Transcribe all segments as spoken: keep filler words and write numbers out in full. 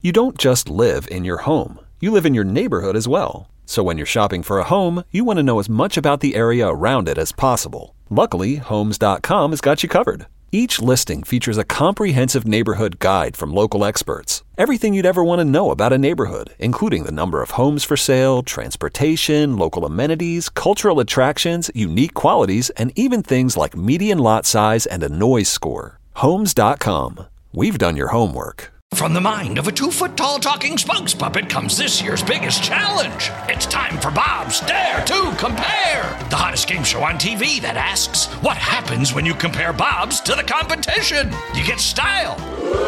You don't just live in your home. You live in your neighborhood as well. So when you're shopping for a home, you want to know as much about the area around it as possible. Luckily, Homes dot com has got you covered. Each listing features a comprehensive neighborhood guide from local experts. Everything you'd ever want to know about a neighborhood, including the number of homes for sale, transportation, local amenities, cultural attractions, unique qualities, and even things like median lot size and a noise score. Homes dot com. We've done your homework. From the mind of a two-foot-tall talking Spunks puppet comes this year's biggest challenge. It's time for Bob's Dare to Compare, the hottest game show on T V that asks, what happens when you compare Bob's to the competition? You get style.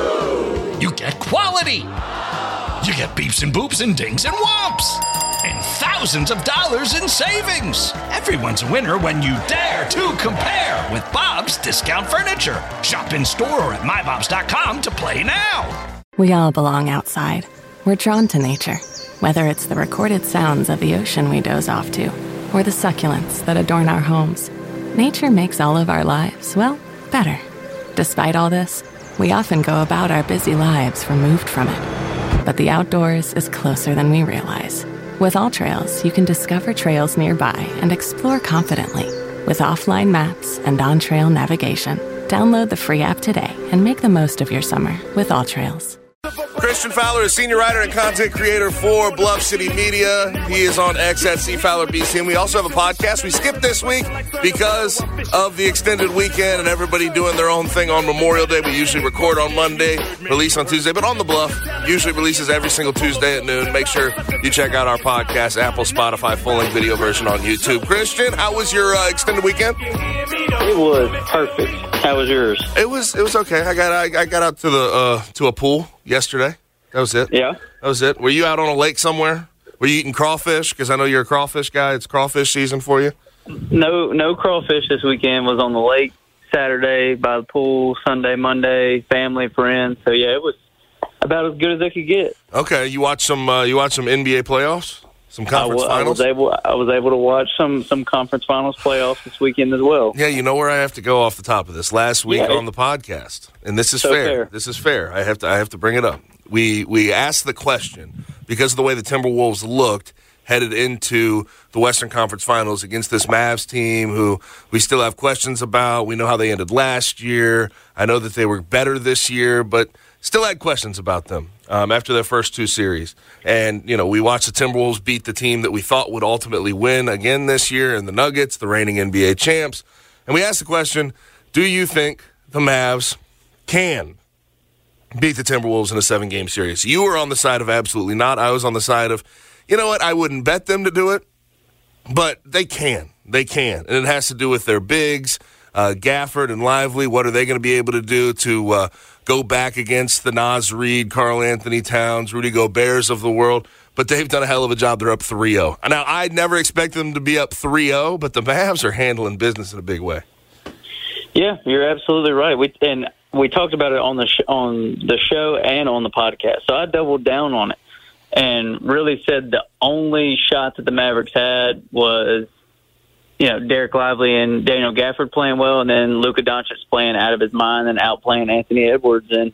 You get quality. You get beeps and boops and dings and whomps. And thousands of dollars in savings. Everyone's a winner when you dare to compare with Bob's Discount Furniture. Shop in store or at my bobs dot com to play now. We all belong outside. We're drawn to nature, whether it's the recorded sounds of the ocean we doze off to, or the succulents that adorn our homes. Nature makes all of our lives, well, better. Despite all this, we often go about our busy lives removed from it. But the outdoors is closer than we realize. With AllTrails, you can discover trails nearby and explore confidently. With offline maps and on-trail navigation, download the free app today and make the most of your summer with AllTrails. Christian Fowler is senior writer and content creator for Bluff City Media. He is on X at C Fowler B C. And we also have a podcast. We skipped this week because of the extended weekend and everybody doing their own thing on Memorial Day. We usually record on Monday, release on Tuesday. But On the Bluff usually releases every single Tuesday at noon. Make sure you check out our podcast, Apple, Spotify, full-length video version on YouTube. Christian, how was your uh, extended weekend? It was perfect. How was yours? It was it was okay. I got I, I got out to the uh, to a pool yesterday. That was it. Yeah. That was it. Were you out on a lake somewhere? Were you eating crawfish? Because I know you're a crawfish guy. It's crawfish season for you. No, no crawfish this weekend. Was on the lake Saturday by the pool. Sunday, Monday, family, friends. So yeah, it was about as good as they could get. Okay, you watched some. Uh, you watched some N B A playoffs, some conference I, w- finals. I was able. I was able to watch some some conference finals playoffs this weekend as well. Yeah, you know where I have to go off the top of this. Last week yeah. on the podcast, and this is so fair. fair. This is fair. I have to. I have to bring it up. We we asked the question because of the way the Timberwolves looked headed into the Western Conference Finals against this Mavs team who we still have questions about. We know how they ended last year. I know that they were better this year, but still had questions about them um, after their first two series. And, you know, we watched the Timberwolves beat the team that we thought would ultimately win again this year in the Nuggets, the reigning N B A champs. And we asked the question, do you think the Mavs can beat the Timberwolves in a seven-game series? You were on the side of absolutely not. I was on the side of, you know what, I wouldn't bet them to do it, but they can. They can. And it has to do with their bigs, uh, Gafford and Lively. What are they going to be able to do to uh, go back against the Naz Reid, Karl Anthony Towns, Rudy Gobert's of the world? But they've done a hell of a job. They're up three oh. Now, I'd never expect them to be up three oh, but the Mavs are handling business in a big way. Yeah, you're absolutely right. We and we talked about it on the sh- on the show and on the podcast. So I doubled down on it and really said the only shot that the Mavericks had was, you know, Derek Lively and Daniel Gafford playing well, and then Luka Doncic playing out of his mind and outplaying Anthony Edwards. And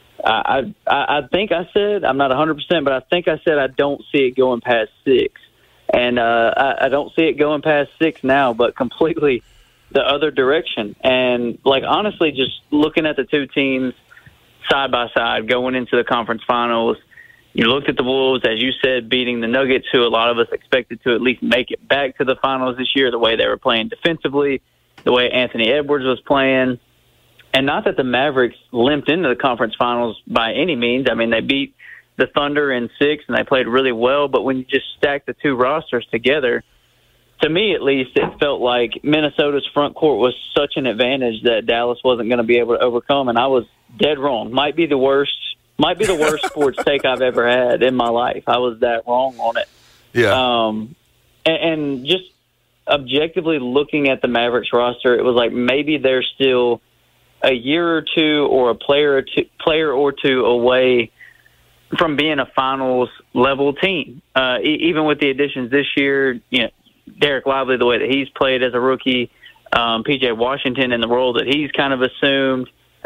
I, I, I think I said, I'm not one hundred percent, but I think I said I don't see it going past six. And uh, I, I don't see it going past six now, but completely the other direction. And, like, honestly, just looking at the two teams side by side going into the conference finals, you looked at the Wolves, as you said, beating the Nuggets, who a lot of us expected to at least make it back to the finals this year, the way they were playing defensively, the way Anthony Edwards was playing. And not that the Mavericks limped into the conference finals by any means. I mean, they beat the Thunder in six, and they played really well. But when you just stack the two rosters together, to me at least, it felt like Minnesota's front court was such an advantage that Dallas wasn't going to be able to overcome, and I was dead wrong. Might be the worst Might be the worst sports take I've ever had in my life. I was that wrong on it. Yeah. Um, and, and just objectively looking at the Mavericks roster, it was like maybe they're still a year or two or a player or two, player or two away from being a finals level team. Uh, e- even with the additions this year, you know, Derek Lively, the way that he's played as a rookie, um, P J Washington in the role that he's kind of assumed.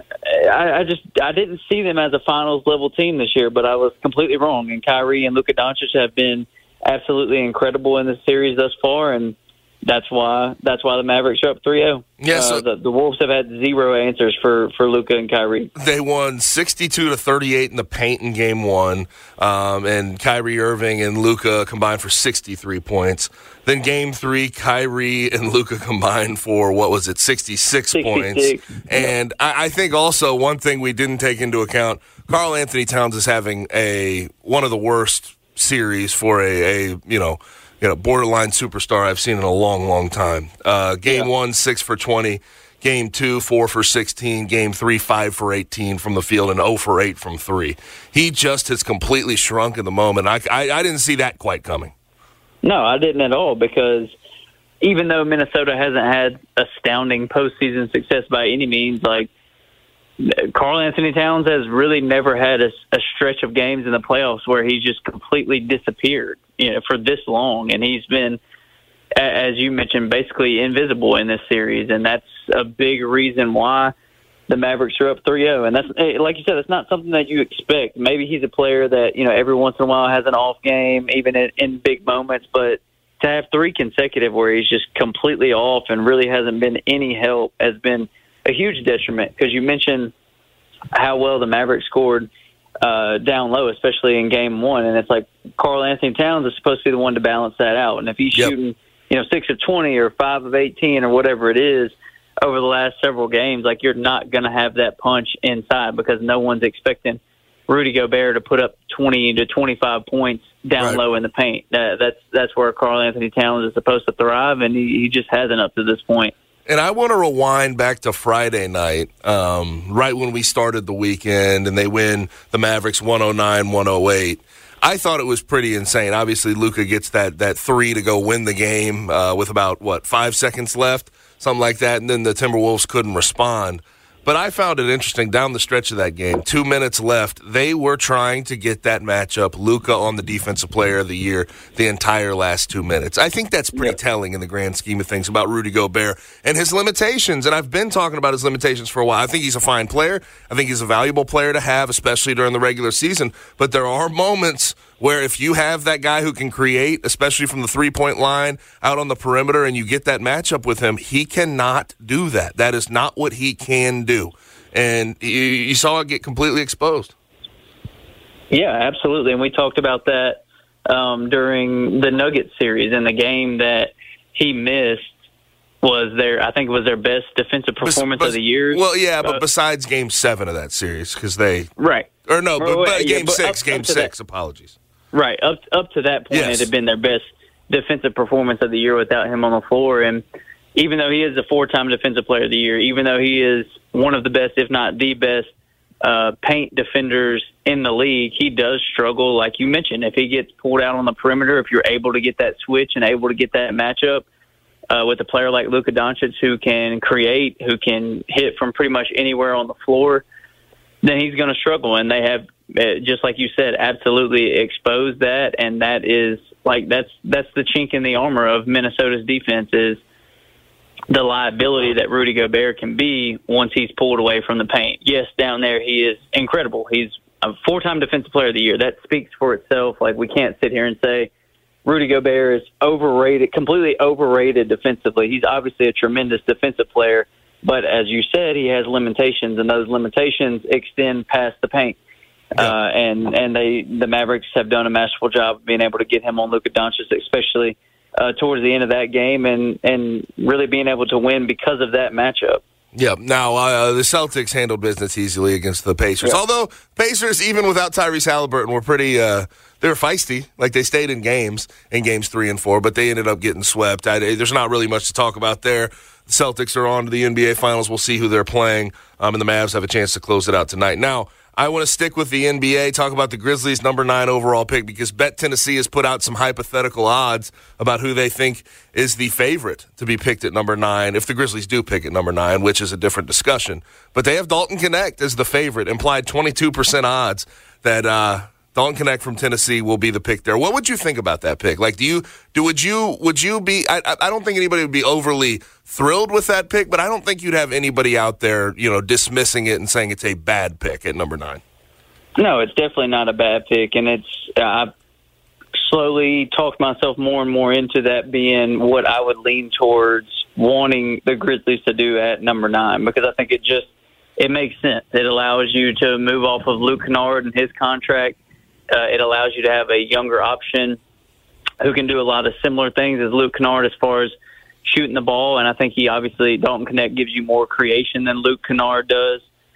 I, I just I didn't see them as a finals level team this year, but I was completely wrong. And Kyrie and Luka Doncic have been absolutely incredible in the series thus far, and that's why that's why the Mavericks are up three oh. Yeah, so uh, the, the Wolves have had zero answers for, for Luka and Kyrie. They won sixty-two to thirty-eight in the paint in game one, um, and Kyrie Irving and Luka combined for sixty-three points. Then game three, Kyrie and Luka combined for, what was it, sixty-six, sixty-six points. And I, I think also one thing we didn't take into account, Karl Anthony Towns is having a one of the worst series for a, a you know, You know, borderline superstar I've seen in a long, long time. Uh, game yeah. one, six for twenty. Game two, four for sixteen. Game three, five for eighteen from the field and zero for eight from three. He just has completely shrunk in the moment. I, I, I didn't see that quite coming. No, I didn't at all, because even though Minnesota hasn't had astounding postseason success by any means, like, Karl Anthony Towns has really never had a, a stretch of games in the playoffs where he's just completely disappeared, you know, for this long. And he's been, as you mentioned, basically invisible in this series. And that's a big reason why the Mavericks are up three oh. And that's, like you said, it's not something that you expect. Maybe he's a player that, you know, every once in a while has an off game, even in, in big moments. But to have three consecutive where he's just completely off and really hasn't been any help has been a huge detriment, because you mentioned how well the Mavericks scored uh, down low, especially in game one. And it's like Karl Anthony Towns is supposed to be the one to balance that out. And if he's yep. shooting, you know, six of twenty or five of eighteen or whatever it is over the last several games, like, you're not going to have that punch inside, because no one's expecting Rudy Gobert to put up twenty to twenty-five points down right. low in the paint. Uh, that's that's where Karl Anthony Towns is supposed to thrive, and he, he just hasn't up to this point. And I want to rewind back to Friday night, um, right when we started the weekend, and they win the Mavericks one oh nine one oh eight. I thought it was pretty insane. Obviously, Luka gets that, that three to go win the game uh, with about, what, five seconds left, something like that, and then the Timberwolves couldn't respond. But I found it interesting down the stretch of that game, two minutes left, they were trying to get that matchup, Luka on the Defensive Player of the Year, the entire last two minutes. I think that's pretty yep. telling in the grand scheme of things about Rudy Gobert and his limitations. And I've been talking about his limitations for a while. I think he's a fine player. I think he's a valuable player to have, especially during the regular season. But there are moments where if you have that guy who can create, especially from the three-point line out on the perimeter, and you get that matchup with him, he cannot do that. That is not what he can do. And you, you saw it get completely exposed. Yeah, absolutely. And we talked about that um, during the Nuggets series, and the game that he missed was their, I think it was their best defensive performance bes- bes- of the year. Well, yeah, but uh, besides game seven of that series, because they... Right. Or no, but, but yeah, game but six, up, game up six, that, apologies. Right. Up, up to that point, yes. it had been their best defensive performance of the year without him on the floor. And even though he is a four-time defensive player of the year, even though he is one of the best, if not the best, uh, paint defenders in the league, he does struggle, like you mentioned. If he gets pulled out on the perimeter, if you're able to get that switch and able to get that matchup uh, with a player like Luka Doncic who can create, who can hit from pretty much anywhere on the floor, then he's going to struggle. And they have, just like you said, absolutely exposed that. And that is like, that's, that's the chink in the armor of Minnesota's defense, is the liability that Rudy Gobert can be once he's pulled away from the paint. Yes, down there he is incredible. He's a four-time defensive player of the year. That speaks for itself. Like, we can't sit here and say Rudy Gobert is overrated, completely overrated defensively. He's obviously a tremendous defensive player, but as you said, he has limitations, and those limitations extend past the paint. Yeah. Uh, and and they the Mavericks have done a masterful job of being able to get him on Luka Doncic, especially uh, towards the end of that game, and, and really being able to win because of that matchup. Yeah. Now, uh, the Celtics handled business easily against the Pacers. Yeah. Although Pacers, even without Tyrese Halliburton, were pretty uh, they were feisty. Like, they stayed in games, in games three and four, but they ended up getting swept. I, there's not really much to talk about there. The Celtics are on to the N B A Finals. We'll see who they're playing, um, and the Mavs have a chance to close it out tonight. Now, I want to stick with the N B A, talk about the Grizzlies' number nine overall pick, because Bet Tennessee has put out some hypothetical odds about who they think is the favorite to be picked at number nine, if the Grizzlies do pick at number nine, which is a different discussion. But they have Dalton Knecht as the favorite, implied twenty-two percent odds that uh, Dalton Knecht from Tennessee will be the pick there. What would you think about that pick? Like, do you do would you would you be? I, I don't think anybody would be overly thrilled with that pick, but I don't think you'd have anybody out there, you know, dismissing it and saying it's a bad pick at number nine. No, it's definitely not a bad pick, and it's uh, I've slowly talked myself more and more into that being what I would lean towards wanting the Grizzlies to do at number nine, because I think it just it makes sense. It allows you to move off of Luke Kennard and his contract. Uh, it allows you to have a younger option who can do a lot of similar things as Luke Kennard as far as shooting the ball. And I think he obviously, Dalton Knecht gives you more creation than Luke Kennard does.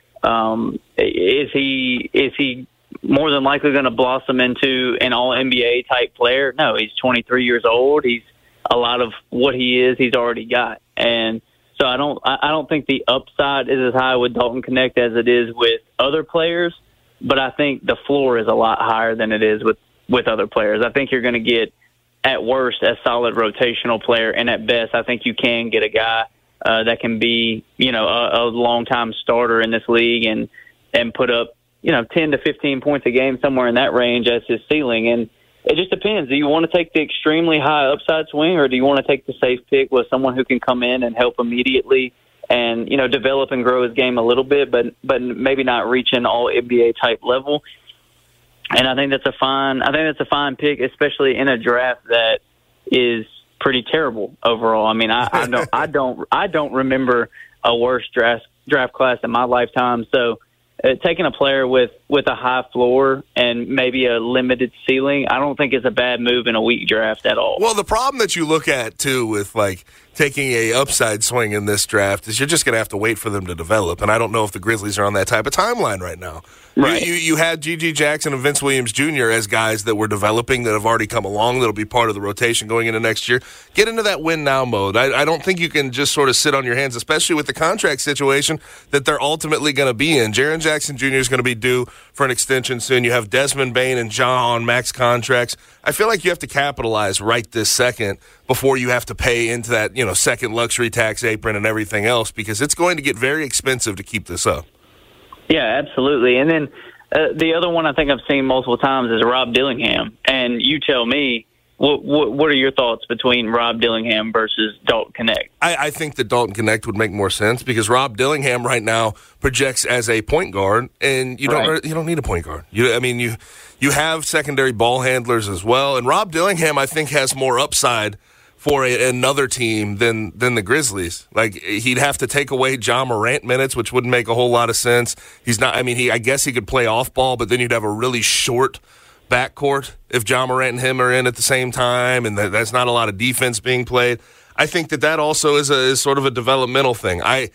Um, is he is he more than likely going to blossom into an all N B A type player? No, he's twenty-three years old. He's a lot of what he is, he's already got. And so I don't I don't think the upside is as high with Dalton Knecht as it is with other players. But I think the floor is a lot higher than it is with, with other players. I think you're going to get, at worst, a solid rotational player, and at best, I think you can get a guy uh, that can be, you know, a, a long-time starter in this league and and put up, you know, ten to fifteen points a game, somewhere in that range as his ceiling. And it just depends. Do you want to take the extremely high upside swing, or do you want to take the safe pick with someone who can come in and help immediately and, you know, develop and grow his game a little bit, but but maybe not reach an all N B A type level? And I think that's a fine. I think that's a fine pick, especially in a draft that is pretty terrible overall. I mean, I, I don't, I don't, I don't remember a worse draft draft class in my lifetime. So, uh, taking a player with with a high floor and maybe a limited ceiling, I don't think is a bad move in a weak draft at all. Well, the problem that you look at too with like taking a upside swing in this draft is you're just going to have to wait for them to develop. And I don't know if the Grizzlies are on that type of timeline right now. Right. You, you, you had G G Jackson and Vince Williams Junior as guys that were developing, that have already come along, that'll be part of the rotation going into next year. Get into that win-now mode. I, I don't think you can just sort of sit on your hands, especially with the contract situation that they're ultimately going to be in. Jaren Jackson Junior is going to be due for an extension soon. You have Desmond Bane and Ja on max contracts. I feel like you have to capitalize right this second before you have to pay into that, you know, second luxury tax apron and everything else, because it's going to get very expensive to keep this up. Yeah, absolutely. And then uh, the other one I think I've seen multiple times is Rob Dillingham. And you tell me, what, what, what are your thoughts between Rob Dillingham versus Dalton Knecht? I, I think that Dalton Knecht would make more sense because Rob Dillingham right now projects as a point guard, and you don't right. you don't need a point guard. You, I mean, you you have secondary ball handlers as well, and Rob Dillingham I think has more upside for a, another team than than the Grizzlies. Like, he'd have to take away Ja Morant minutes, which wouldn't make a whole lot of sense. He's not. I mean, he I guess he could play off ball, but then you'd have a really short backcourt if Ja Morant and him are in at the same time, and that's not a lot of defense being played. I think that that also is a is sort of a developmental thing. I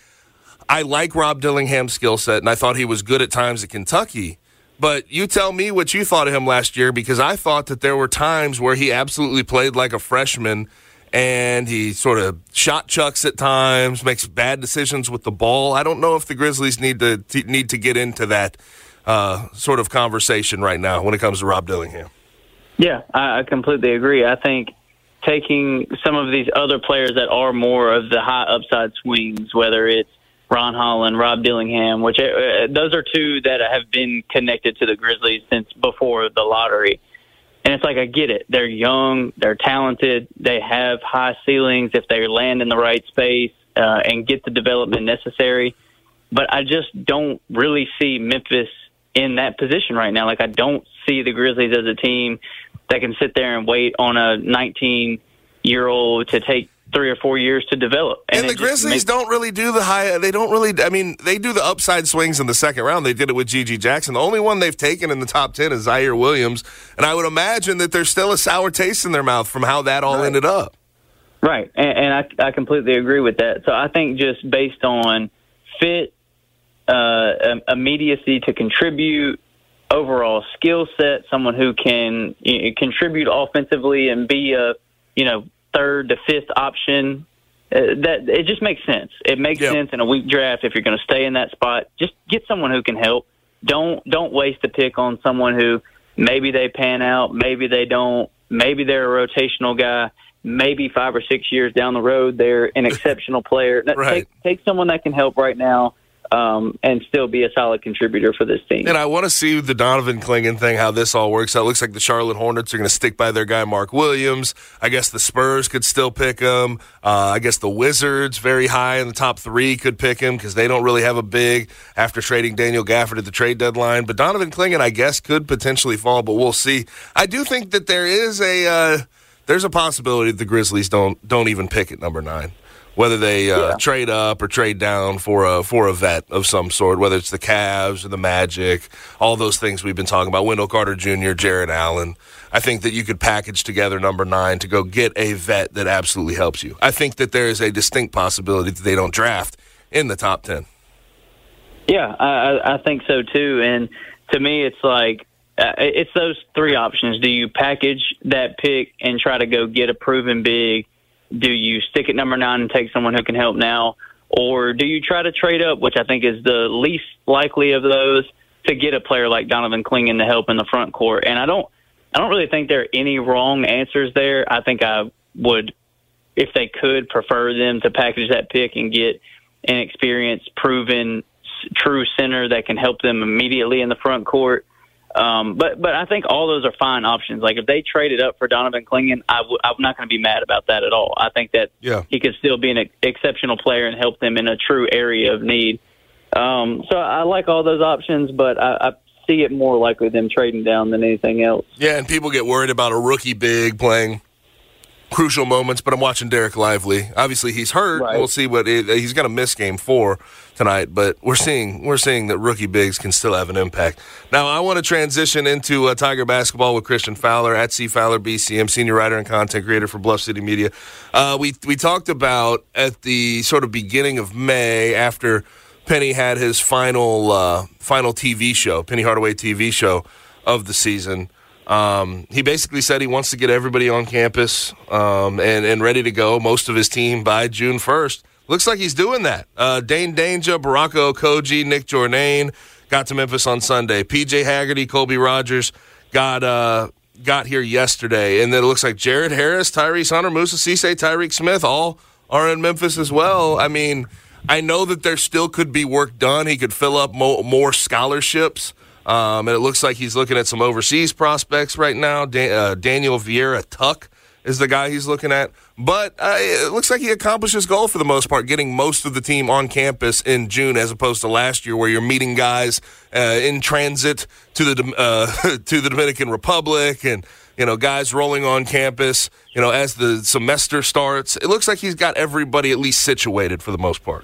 I like Rob Dillingham's skill set, and I thought he was good at times at Kentucky. But you tell me what you thought of him last year, because I thought that there were times where he absolutely played like a freshman, and he sort of shot chucks at times, makes bad decisions with the ball. I don't know if the Grizzlies need to need to get into that uh, sort of conversation right now when it comes to Rob Dillingham. Yeah, I completely agree. I think taking some of these other players that are more of the high upside swings, whether it's Ron Holland, Rob Dillingham, which uh, those are two that have been connected to the Grizzlies since before the lottery. And it's like, I get it. They're young, they're talented, they have high ceilings if they land in the right space uh, and get the development necessary. But I just don't really see Memphis in that position right now. Like, I don't see the Grizzlies as a team that can sit there and wait on a nineteen-year-old to take three or four years to develop. And, and the Grizzlies makes- don't really do the high, they don't really, I mean, they do the upside swings in the second round. They did it with G G Jackson. The only one they've taken in the top ten is Zaire Williams. And I would imagine that there's still a sour taste in their mouth from how that all right. ended up. Right. And, and I, I completely agree with that. So I think just based on fit, uh, immediacy to contribute, overall skill set, someone who can you know, contribute offensively and be a, you know, third to fifth option, uh, that it just makes sense. It makes yep. sense in a weak draft if you're going to stay in that spot. Just get someone who can help. Don't don't waste a pick on someone who maybe they pan out, maybe they don't, maybe they're a rotational guy, maybe five or six years down the road they're an exceptional player. Right. Take take someone that can help right now. um, and still be a solid contributor for this team. And I want to see the Donovan Clingan thing, how this all works out. It looks like the Charlotte Hornets are going to stick by their guy, Mark Williams. I guess the Spurs could still pick him. Uh, I guess the Wizards, very high in the top three, could pick him because they don't really have a big after trading Daniel Gafford at the trade deadline. But Donovan Clingan, I guess, could potentially fall, but we'll see. I do think that there is a uh, there's a possibility that the Grizzlies don't don't even pick at number nine. Whether they uh, yeah. trade up or trade down for a for a vet of some sort, whether it's the Cavs or the Magic, all those things we've been talking about, Wendell Carter Junior, Jared Allen. I think that you could package together number nine to go get a vet that absolutely helps you. I think that there is a distinct possibility that they don't draft in the top ten. Yeah, I, I think so too. And to me, it's like uh, it's those three options. Do you package that pick and try to go get a proven big? Do you stick at number nine and take someone who can help now? Or do you try to trade up, which I think is the least likely of those, to get a player like Donovan Clingan to help in the front court? And I don't I don't really think there are any wrong answers there. I think I would, if they could, prefer them to package that pick and get an experienced, proven, true center that can help them immediately in the front court. Um, but but I think all those are fine options. Like if they traded up for Donovan Clingan, I w- I'm not going to be mad about that at all. I think that yeah. he could still be an ex- exceptional player and help them in a true area of need. Um, so I like all those options, but I, I see it more likely them trading down than anything else. Yeah, and people get worried about a rookie big playing crucial moments, but I'm watching Derek Lively. Obviously, he's hurt. Right. We'll see what it, he's going to miss game four tonight, but we're seeing we're seeing that rookie bigs can still have an impact. Now, I want to transition into uh, Tiger basketball with Christian Fowler at C Fowler B C M, senior writer and content creator for Bluff City Media. Uh, we we talked about at the sort of beginning of May after Penny had his final uh, final T V show, Penny Hardaway T V show of the season. Um, he basically said he wants to get everybody on campus um, and, and ready to go, most of his team, by June first. Looks like he's doing that. Uh, Dane Danger, Baraka Okogie, Nick Jordan got to Memphis on Sunday. P J Haggerty, Colby Rogers got uh, got here yesterday. And then it looks like Jared Harris, Tyrese Hunter, Musa Cisse, Tyreek Smith all are in Memphis as well. I mean, I know that there still could be work done. He could fill up mo- more scholarships. Um, and it looks like he's looking at some overseas prospects right now. Dan- uh, Daniel Vieira Tuck is the guy he's looking at. But uh, it looks like he accomplished his goal for the most part, getting most of the team on campus in June as opposed to last year where you're meeting guys uh, in transit to the uh, to the Dominican Republic and, you know, guys rolling on campus, you know, as the semester starts. It looks like he's got everybody at least situated for the most part.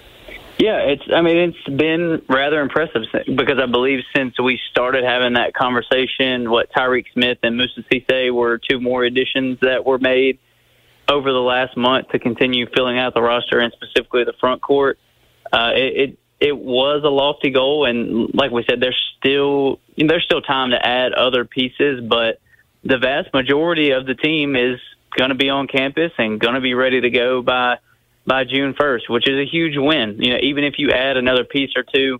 Yeah, it's. I mean, it's been rather impressive because I believe since we started having that conversation, what Tyreek Smith and Musa Cisse were two more additions that were made over the last month to continue filling out the roster and specifically the front court. Uh, it, it it was a lofty goal, and like we said, there's still you know, there's still time to add other pieces, but the vast majority of the team is going to be on campus and going to be ready to go by. by June first, which is a huge win. You know, even if you add another piece or two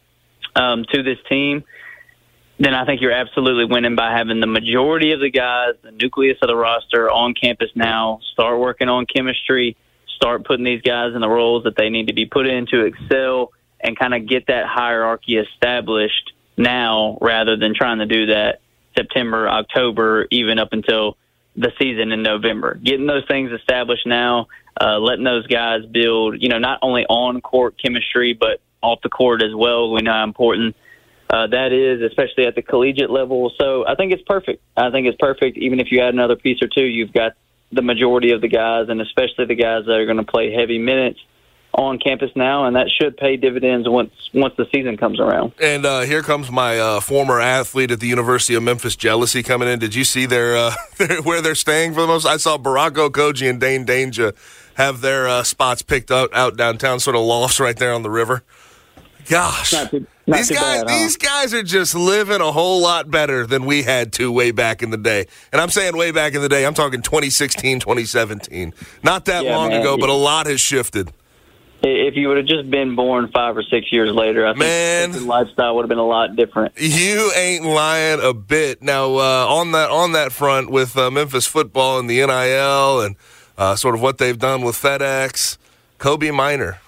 um, to this team, then I think you're absolutely winning by having the majority of the guys, the nucleus of the roster, on campus now. Start working on chemistry, start putting these guys in the roles that they need to be put in to excel, and kind of get that hierarchy established now rather than trying to do that September, October, even up until the season in November. Getting those things established now, uh, letting those guys build, you know, not only on-court chemistry, but off the court as well. We know how important uh, that is, especially at the collegiate level. So I think it's perfect. I think it's perfect. Even if you add another piece or two, you've got the majority of the guys, and especially the guys that are going to play heavy minutes on campus now, and that should pay dividends once once the season comes around. And uh, here comes my uh, former athlete at the University of Memphis, Jealousy, coming in. Did you see their, uh, their where they're staying for the most? I saw Baraka Okogie and Dane Danger have their uh, spots picked out, out downtown, sort of lofts right there on the river. Gosh, not too, not these too guys, bad, huh? these guys are just living a whole lot better than we had to way back in the day. And I'm saying way back in the day, I'm talking twenty sixteen, twenty seventeen. Not that yeah, long man. ago, but a lot has shifted. If you would have just been born five or six years later, I Man. think the lifestyle would have been a lot different. You ain't lying a bit. Now, uh, on that on that front with uh, Memphis football and the N I L and uh, sort of what they've done with FedEx, Kobe Minor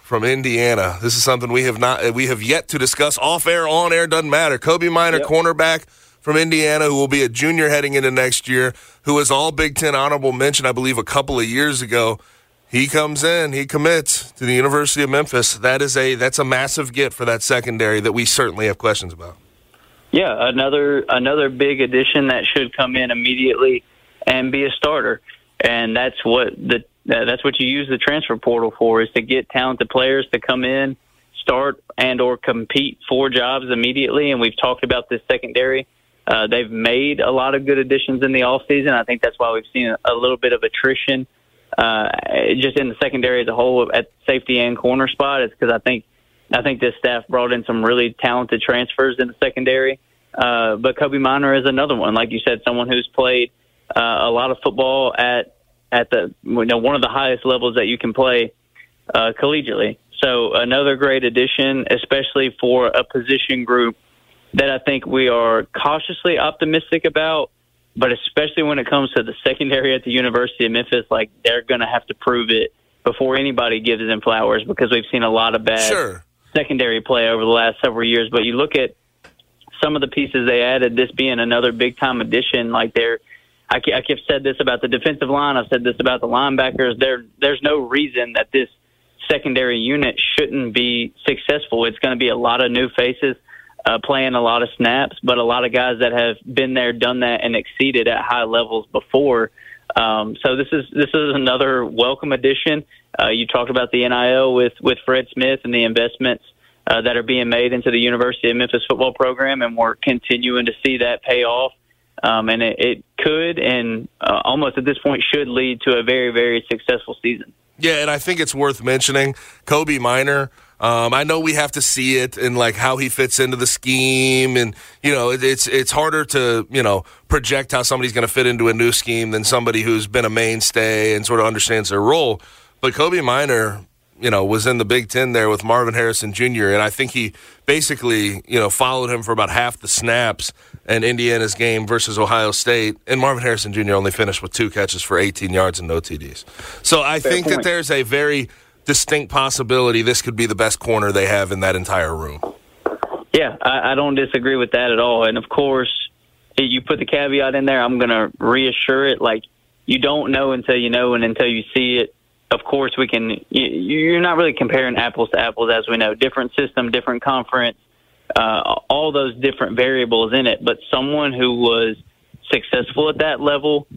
from Indiana. This is something we have not we have yet to discuss off air, on air, doesn't matter. Kobe Minor, yep. cornerback from Indiana, who will be a junior heading into next year, who was all Big Ten honorable mention, I believe, a couple of years ago. He comes in, he commits to the University of Memphis. That is a that's a massive get for that secondary that we certainly have questions about. Yeah, another another big addition that should come in immediately and be a starter, and that's what the that's what you use the transfer portal for, is to get talented players to come in, start and or compete for jobs immediately. And we've talked about this secondary. Uh, they've made a lot of good additions in the offseason. I think that's why we've seen a, a little bit of attrition uh, just in the secondary as a whole at safety and corner spot. It's because I think I think this staff brought in some really talented transfers in the secondary. Uh, but Kobe Minor is another one, like you said, someone who's played uh, a lot of football at at the you know one of the highest levels that you can play uh, collegiately. So another great addition, especially for a position group that I think we are cautiously optimistic about, but especially when it comes to the secondary at the University of Memphis, like they're going to have to prove it before anybody gives them flowers, because we've seen a lot of bad sure. secondary play over the last several years. But you look at some of the pieces they added, this being another big-time addition, like they're I, I've said this about the defensive line. I've said this about the linebackers. There, there's no reason that this secondary unit shouldn't be successful. It's going to be a lot of new faces uh, playing a lot of snaps, but a lot of guys that have been there, done that, and exceeded at high levels before. Um, so this is this is another welcome addition. Uh, you talked about the N I L with, with Fred Smith and the investments uh, that are being made into the University of Memphis football program, and we're continuing to see that pay off. Um, and it, it could and uh, almost at this point should lead to a very, very successful season. Yeah, and I think it's worth mentioning Kobe Minor. Um, I know we have to see it and like how he fits into the scheme, and you know it, it's it's harder to you know project how somebody's going to fit into a new scheme than somebody who's been a mainstay and sort of understands their role. But Kobe Minor, you know, was in the Big Ten there with Marvin Harrison Junior, and I think he basically, you know, followed him for about half the snaps in Indiana's game versus Ohio State, and Marvin Harrison Junior only finished with two catches for eighteen yards and no T Ds. So I Fair think point. that there's a very distinct possibility this could be the best corner they have in that entire room. Yeah, I, I don't disagree with that at all. And, of course, you put the caveat in there, I'm going to reassure it, like, you don't know until you know and until you see it. Of course, we can. You're not really comparing apples to apples, as we know. Different system, different conference, uh, all those different variables in it. But someone who was successful at that level,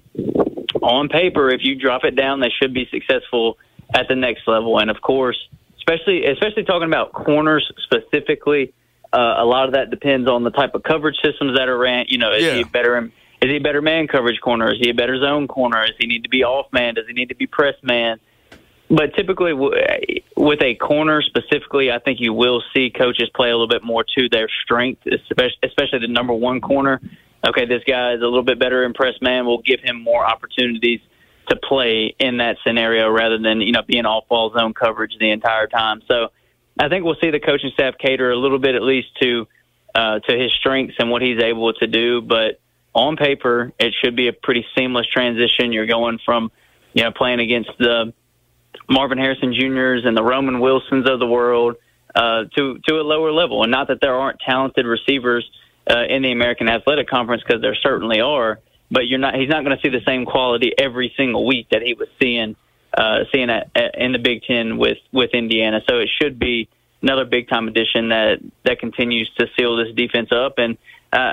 on paper, if you drop it down, they should be successful at the next level. And of course, especially especially talking about corners specifically, uh, a lot of that depends on the type of coverage systems that are ran. You know, is yeah. he better? Is he a better man coverage corner? Is he a better zone corner? Does he need to be off man? Does he need to be press man? But typically, with a corner specifically, I think you will see coaches play a little bit more to their strength, especially the number one corner. Okay, this guy is a little bit better in press man. We'll give him more opportunities to play in that scenario rather than, you know, being off-ball zone coverage the entire time. So I think we'll see the coaching staff cater a little bit at least to uh, to his strengths and what he's able to do. But on paper, it should be a pretty seamless transition. You're going from, you know, playing against the Marvin Harrison Juniors and the Roman Wilsons of the world uh, to to a lower level. And not that there aren't talented receivers uh, in the American Athletic Conference, because there certainly are. But you're not. He's not going to see the same quality every single week that he was seeing uh, seeing at, at, in the Big Ten with, with Indiana. So it should be another big time addition that that continues to seal this defense up. And uh,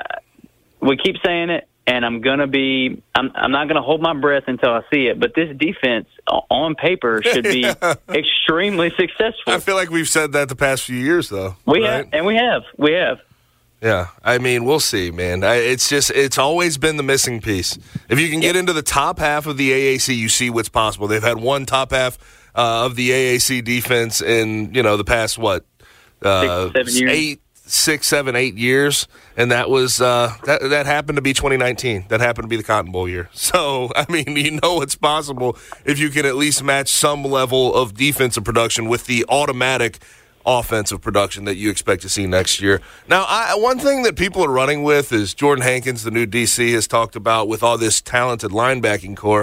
we keep saying it, and I'm gonna be. I'm, I'm not going to hold my breath until I see it. But this defense, on paper, should be yeah. extremely successful. I feel like we've said that the past few years, though. We right? have, and we have, we have. Yeah, I mean, we'll see, man. I, it's just, it's always been the missing piece. If you can get into the top half of the A A C, you see what's possible. They've had one top half uh, of the A A C defense in, you know, the past, what, uh, six, seven years. eight, six, seven, eight years, and that was, uh, that, that happened to be twenty nineteen. That happened to be the Cotton Bowl year. So, I mean, you know it's possible if you can at least match some level of defensive production with the automatic offensive production that you expect to see next year. Now, I, one thing that people are running with is Jordan Hankins, the new D C, has talked about with all this talented linebacking core.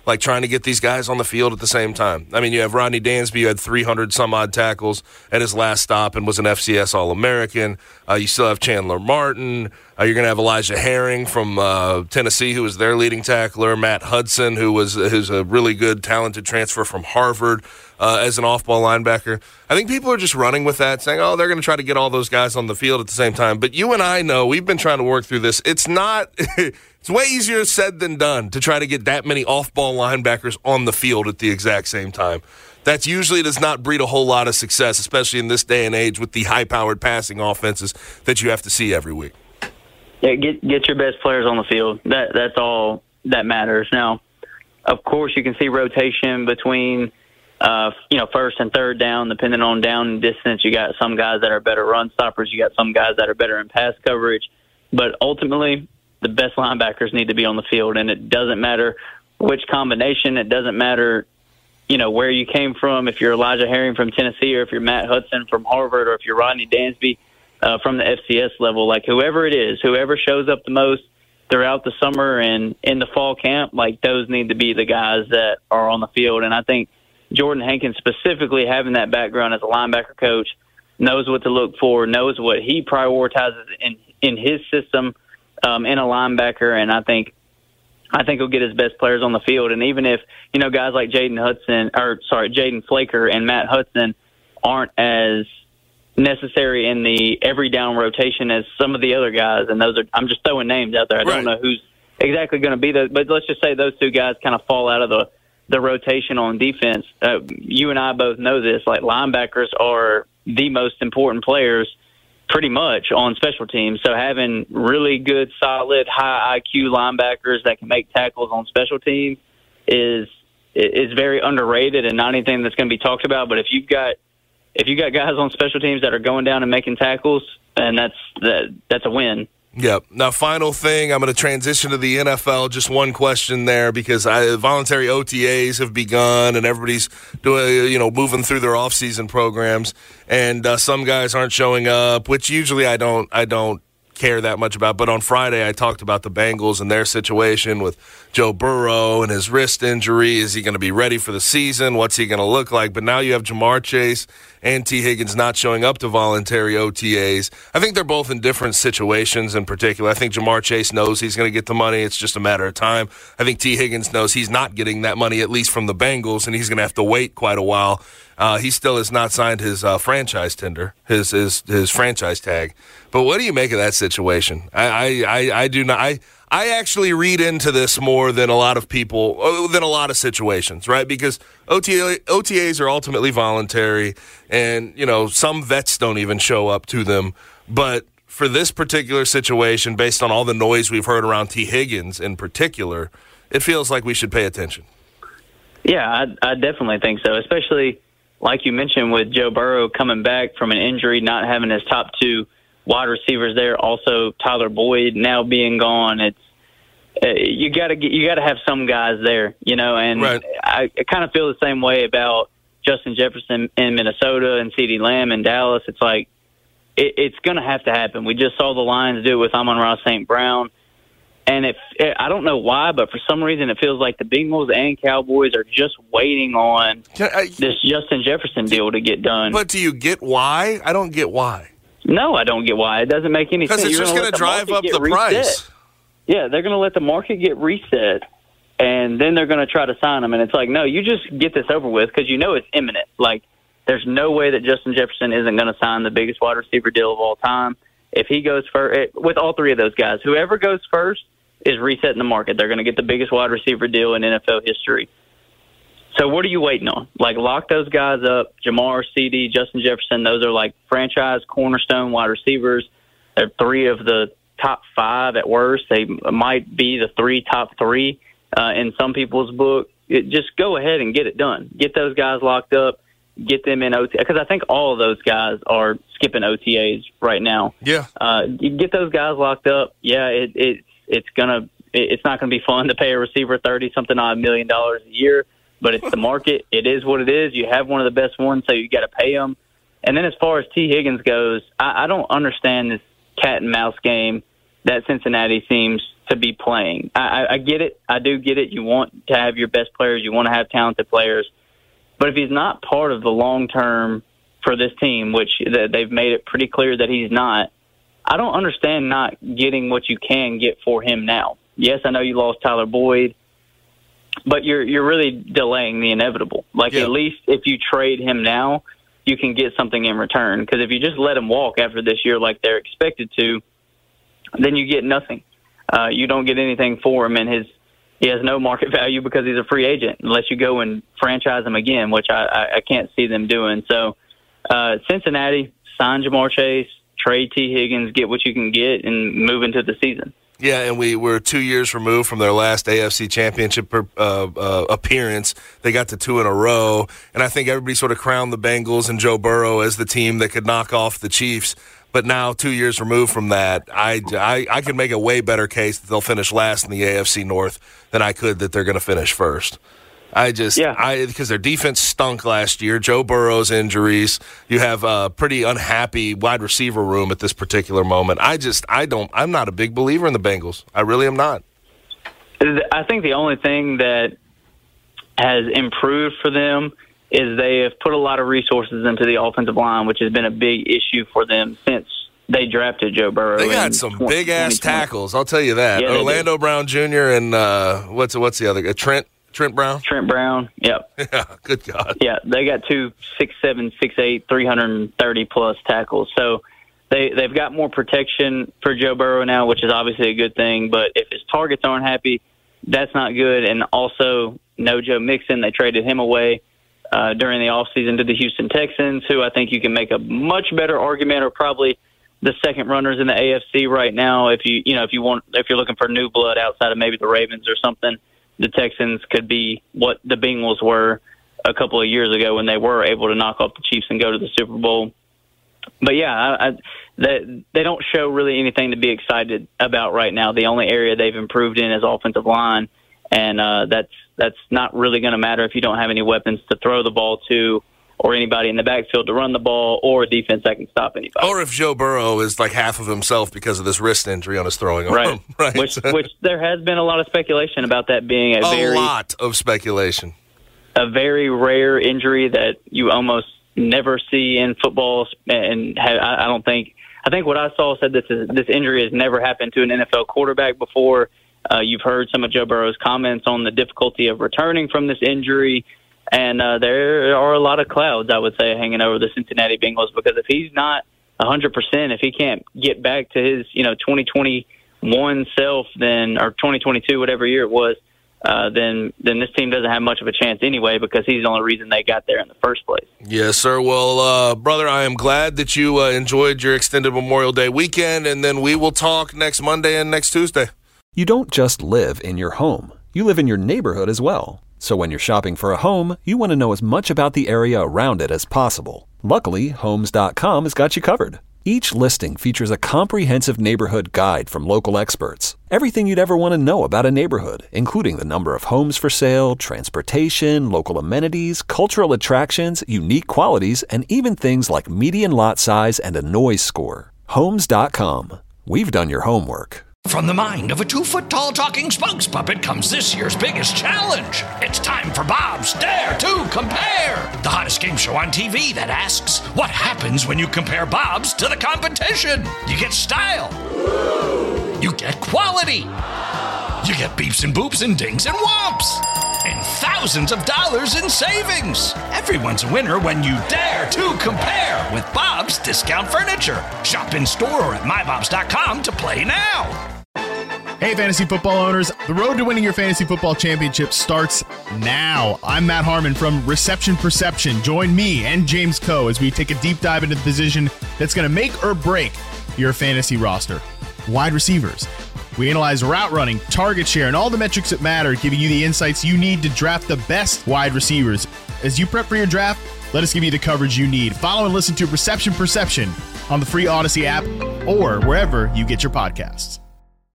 like trying to get these guys on the field at the same time. I mean, you have Rodney Dansby, who had three hundred some odd tackles at his last stop and was an F C S All-American. Uh, you still have Chandler Martin. Uh, you're going to have Elijah Herring from uh, Tennessee, who was their leading tackler. Matt Hudson, who was who's a really good, talented transfer from Harvard uh, as an off-ball linebacker. I think people are just running with that, saying, oh, they're going to try to get all those guys on the field at the same time. But you and I know, we've been trying to work through this. It's not – it's way easier said than done to try to get that many off-ball linebackers on the field at the exact same time. That usually does not breed a whole lot of success, especially in this day and age with the high-powered passing offenses that you have to see every week. Yeah, get get your best players on the field. That that's all that matters. Now, of course, you can see rotation between uh, you know first and third down, depending on down and distance. You got some guys that are better run stoppers. You got some guys that are better in pass coverage. But ultimately, the best linebackers need to be on the field, and it doesn't matter which combination. It doesn't matter, you know, where you came from. If you're Elijah Herring from Tennessee, or if you're Matt Hudson from Harvard, or if you're Rodney Dansby Uh, from the F C S level, like whoever it is, whoever shows up the most throughout the summer and in the fall camp, like those need to be the guys that are on the field. And I think Jordan Hankins, specifically having that background as a linebacker coach, knows what to look for, knows what he prioritizes in, in his system um, in a linebacker. And I think I think he'll get his best players on the field. And even if, you know, guys like Jaden Hudson, or sorry, Jaden Flaker and Matt Hudson aren't as necessary in the every down rotation as some of the other guys, and those are, I'm just throwing names out there. I right. don't know who's exactly going to be the, but let's just say those two guys kind of fall out of the, the rotation on defense. Uh, you and I both know this, like linebackers are the most important players pretty much on special teams. So having really good, solid, high I Q linebackers that can make tackles on special teams is, is very underrated and not anything that's going to be talked about. But if you've got, If you got guys on special teams that are going down and making tackles, and that's that, that's a win. Yep. Now, final thing, I'm going to transition to the N F L. Just one question there, because I, voluntary O T As have begun, and everybody's doing, you know, moving through their off-season programs, and uh, some guys aren't showing up, which usually I don't, I don't care that much about. But on Friday, I talked about the Bengals and their situation with Joe Burrow and his wrist injury. Is he going to be ready for the season? What's he going to look like? But now you have Jamar Chase and T. Higgins not showing up to voluntary O T As. I think they're both in different situations in particular. I think Jamar Chase knows he's going to get the money. It's just a matter of time. I think T. Higgins knows he's not getting that money, at least from the Bengals, and he's going to have to wait quite a while. Uh, he still has not signed his uh, franchise tender, his, his his franchise tag. But what do you make of that situation? I I, I, I do not. I I actually read into this more than a lot of people, than a lot of situations, right? Because O T A, O T As are ultimately voluntary, and you know some vets don't even show up to them. But for this particular situation, based on all the noise we've heard around T. Higgins in particular, it feels like we should pay attention. Yeah, I, I definitely think so, especially like you mentioned with Joe Burrow coming back from an injury, not having his top two wide receivers there. Also, Tyler Boyd now being gone. It's uh, you got to get you got to have some guys there, you know. And right. I, I kind of feel the same way about Justin Jefferson in Minnesota and CeeDee Lamb in Dallas. It's like it, it's going to have to happen. We just saw the Lions do it with Amon-Ra Saint Brown. And if I don't know why, but for some reason it feels like the Bengals and Cowboys are just waiting on I, this Justin Jefferson deal to get done. But do you get why? I don't get why. No, I don't get why. It doesn't make any sense. Because it's just going to drive up the reset. price. Yeah, they're going to let the market get reset, and then they're going to try to sign them. And it's like, no, you just get this over with because you know it's imminent. Like, there's no way that Justin Jefferson isn't going to sign the biggest wide receiver deal of all time. If he goes first, with all three of those guys, whoever goes first is resetting the market. They're going to get the biggest wide receiver deal in N F L history. So what are you waiting on? Like, lock those guys up. Jamar, CeeDee, Justin Jefferson, those are like franchise cornerstone wide receivers. They're three of the top five at worst. They might be the three top three uh, in some people's book. It, just go ahead and get it done. Get those guys locked up. Get them in O T A. Because I think all of those guys are skipping O T As right now. Yeah. Uh, you get those guys locked up. Yeah, it, it it's gonna it's not gonna be fun to pay a receiver thirty something odd million dollars a year, but it's the market. It is what it is. You have one of the best ones, so you got to pay them. And then as far as T. Higgins goes, I, I don't understand this cat and mouse game that Cincinnati seems to be playing. I, I get it. I do get it. You want to have your best players. You want to have talented players. But if he's not part of the long term for this team, which they've made it pretty clear that he's not, I don't understand not getting what you can get for him now. Yes, I know you lost Tyler Boyd, but you're you're really delaying the inevitable. Like, yeah. At least if you trade him now, you can get something in return. Because if you just let him walk after this year like they're expected to, then you get nothing. Uh, you don't get anything for him, and his he has no market value because he's a free agent unless you go and franchise him again, which I, I, I can't see them doing. So uh, Cincinnati, sign Jamar Chase, trade T. Higgins, get what you can get, and move into the season. Yeah, and we were two years removed from their last A F C Championship uh, uh, appearance. They got to two in a row, and I think everybody sort of crowned the Bengals and Joe Burrow as the team that could knock off the Chiefs. But now, two years removed from that, I, I, I could make a way better case that they'll finish last in the A F C North than I could that they're going to finish first. I just, yeah. I because their defense stunk last year. Joe Burrow's injuries. You have a pretty unhappy wide receiver room at this particular moment. I just, I don't, I'm not a big believer in the Bengals. I really am not. I think the only thing that has improved for them is they have put a lot of resources into the offensive line, which has been a big issue for them since they drafted Joe Burrow. They got some big-ass tackles, I'll tell you that. Yeah, Orlando Brown Junior and uh, what's what's the other guy? Trent? Trent Brown? Trent Brown, yep. Yeah, good God. Yeah, they got two six seven, six eight, three thirty plus tackles. So they, they've got more protection for Joe Burrow now, which is obviously a good thing. But if his targets aren't happy, that's not good. And also, no Joe Mixon. They traded him away uh, during the offseason to the Houston Texans, who I think you can make a much better argument, or probably the second runners in the A F C right now. If you you know if you want if you're looking for new blood outside of maybe the Ravens or something, the Texans could be what the Bengals were a couple of years ago when they were able to knock off the Chiefs and go to the Super Bowl. But, yeah, I, I, they, they don't show really anything to be excited about right now. The only area they've improved in is offensive line, and uh, that's that's not really going to matter if you don't have any weapons to throw the ball to, or anybody in the backfield to run the ball, or a defense that can stop anybody. Or if Joe Burrow is like half of himself because of this wrist injury on his throwing arm. Right. right. Which, which there has been a lot of speculation about that being a, a very... A lot of speculation. A very rare injury that you almost never see in football. And have, I don't think... I think what I saw said that this, this injury has never happened to an N F L quarterback before. Uh, you've heard some of Joe Burrow's comments on the difficulty of returning from this injury. And uh, there are a lot of clouds, I would say, hanging over the Cincinnati Bengals, because if he's not one hundred percent, if he can't get back to his, you know, twenty twenty-one self, then, or twenty twenty-two, whatever year it was, uh, then then this team doesn't have much of a chance anyway, because he's the only reason they got there in the first place. Yes, sir. Well, uh, brother, I am glad that you uh, enjoyed your extended Memorial Day weekend, and then we will talk next Monday and next Tuesday. You don't just live in your home. You live in your neighborhood as well. So when you're shopping for a home, you want to know as much about the area around it as possible. Luckily, Homes dot com has got you covered. Each listing features a comprehensive neighborhood guide from local experts. Everything you'd ever want to know about a neighborhood, including the number of homes for sale, transportation, local amenities, cultural attractions, unique qualities, and even things like median lot size and a noise score. Homes dot com. We've done your homework. From the mind of a two-foot-tall talking spokes puppet comes this year's biggest challenge. It's time for Bob's Dare to Compare, the hottest game show on T V that asks, what happens when you compare Bob's to the competition? You get style. You get quality. You get beeps and boops and dings and whomps. And thousands of dollars in savings. Everyone's a winner when you dare to compare with Bob's Discount Furniture. Shop in store or at my bobs dot com to play now. Hey, fantasy football owners, the road to winning your fantasy football championship starts now. I'm Matt Harmon from Reception Perception. Join me and James Coe as we take a deep dive into the position that's going to make or break your fantasy roster. Wide receivers. We analyze route running, target share, and all the metrics that matter, giving you the insights you need to draft the best wide receivers. As you prep for your draft, let us give you the coverage you need. Follow and listen to Reception Perception on the free Odyssey app or wherever you get your podcasts.